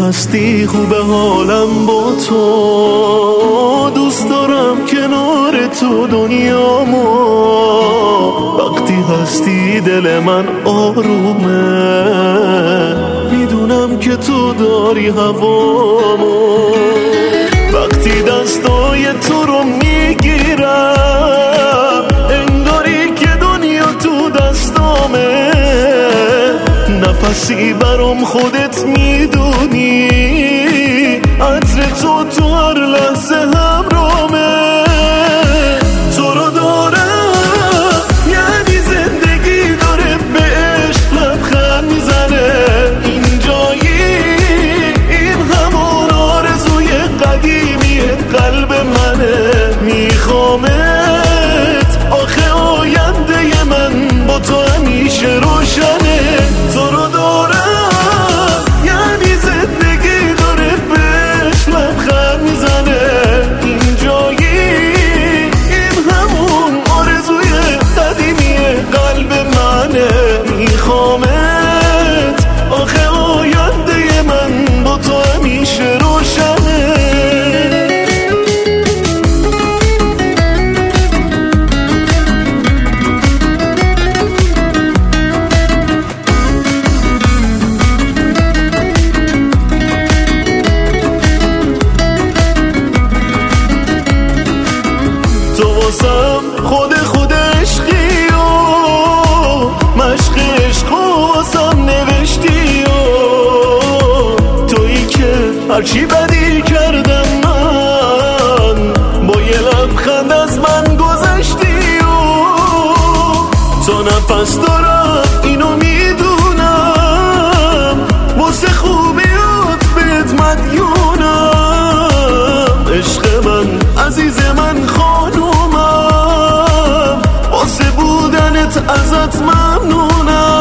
هستی خوب حالم با تو، دوست دارم کنار تو دنیامو. وقتی هستی دل من آرومه، میدونم که تو داری هوامو. وقتی دستای تو رو میگیرم، انگاری که دنیا تو دستامه. نفسی برام خودت میدونی، عطر تو تو هر لحظه همرامه. تو رو دارم یعنی زندگی داره به عشق لبخند میزنه. اینجایی این همون آرزوی قدیمی قلب منه. میخوامت آخه آینده من با تو همیشه روشنه. تو رو دارم یعنی زندگی داره بهش لبخند میزنه. اینجایی این همون آرزوی قدیمی قلب منه. میخوامت آخه آینده من با تو همیشه روشنه. تو واسم خود عشقی و مشق عشق واسم نوشتی و تویی که هرچی بدی کردم من با یه لبخند از من گذشتی و تا نفس دارم اینو میدونم، واسه خوبیات بهت مدیونم. عشق من عزیز من خانومم، واسه بودنت ازت ممنونم.